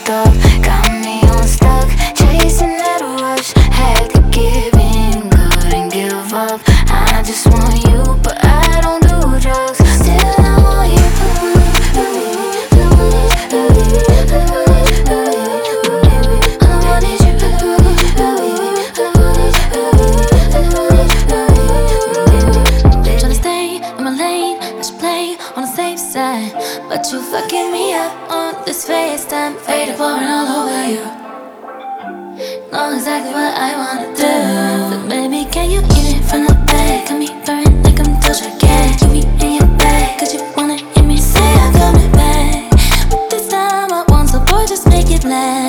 fucked up, got me unstuck, chasing that rush. Had to give in, couldn't give up. I just want you, but I don't do drugs. Still I want you. Tryna stay in my lane, I should play on the safe side, but you fucking me up on this FaceTime. Faded pouring all over you. Know exactly what I wanna do. So baby, can you eat it from the back? Got me burning like I'm Doja Cat. You be in your bag, cause you wanna hear me say I'm coming back. But this time I want, so boy, just make it last.